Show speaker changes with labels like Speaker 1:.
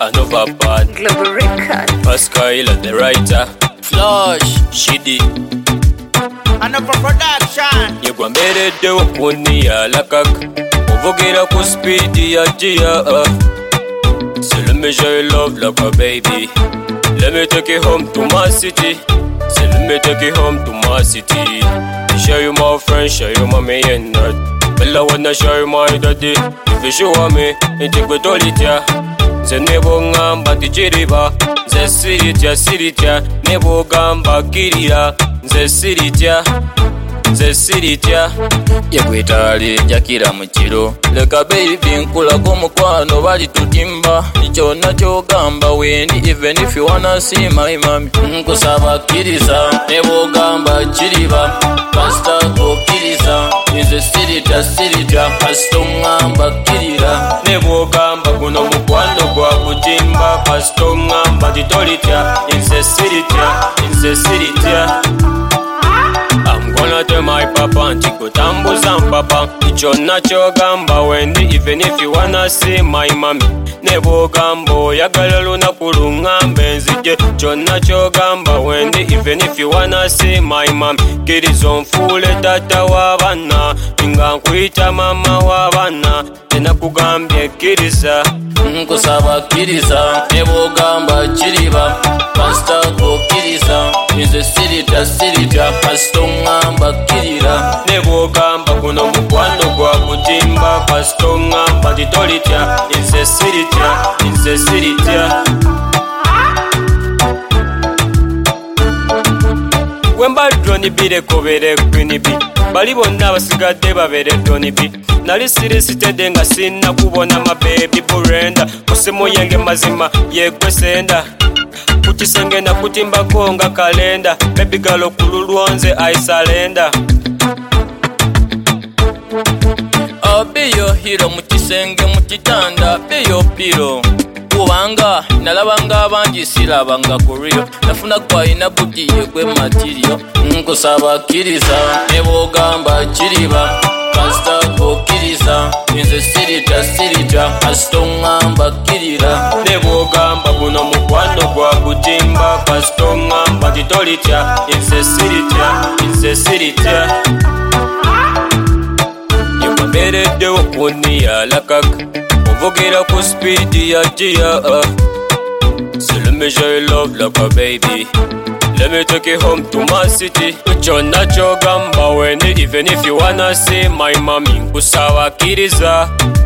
Speaker 1: Another part.
Speaker 2: Global Record.
Speaker 1: Pascal the writer. Flash, Shidi.
Speaker 3: Another production.
Speaker 1: Yegwamberedde okuni alakak. Ovogera ku speed ya Gia. So let me show you love like a baby. Let me take you home to my city. So let me take you home to my city. Show you my friends, show you mommy and dad. Well, I wanna show you my daddy. If you show me, you take with all it, yeah. Ze nebo ngamba tijiriba. Ze siritia, nebo gamba kirira. Ze siritia. Yegwitali jakira mukiro. Leka baby nkulako mukwano bali tutimba. Ikyonna kyogamba wendi even if you wanna see my mommy. Nkusaba kiriza, nebo gamba kiriba. Pastor okiriza, nze siritia. Pastor ngamba kirira. Nebo gamba guno mukwano gwa kutimba. Pastor ngamba titolitya, nze siritia. I'm gonna tell my papa nti kutambuza mpapa. Ikyonna kyogamba wendi even if you wanna see my mommy. Nebo gamba oyagala lunaku luŋŋambe nzije. Kyonna kyogamba wendi even if you wanna see my mommy. Kiriza onfuule taata w'abaana nga nkuyita mama w'abaana. Tenakugambye kkiriza. Nkusaba kkiriza. Nebo gamba kiriba. Pastor okiriza, nze siritia. Pastor ngamba kirira. Nebo gamba guno mukwano gwa kutimba. Pastor ngamba titolitya, nze siritia. Wemba droni bireko bere Queen B. Bali bonna basigadde babere Droni B. Nali sirisitedde nga sinna kubona ma baby Brenda. Kusimu yange mazima yekwesenda. Kukisenge na kutimbako nga kalenda. Baby galo kululwonze aisalenda. I'll be your hero mukisenge mukitanda. Be your piro. Kubanga nalabanga abangi sirabanga kurio. Nafuna kwa ina buti yekwe material. Nkusaba kiriza. Nebo gamba kiriba. Pastor okiriza, nze siritia. Pastor ngamba kirira. Nebo gamba guno mukwano gwa kutimba. Pastor ngamba titolitya, nze siritia. Yegwamberedde okuni alakak. Ovogera ku speed ya Gia. So let me show you love like a baby. Let me take you home to my city. Kyonna kyogamba wendi even if you wanna see my mommy. Nkusaba kiriza.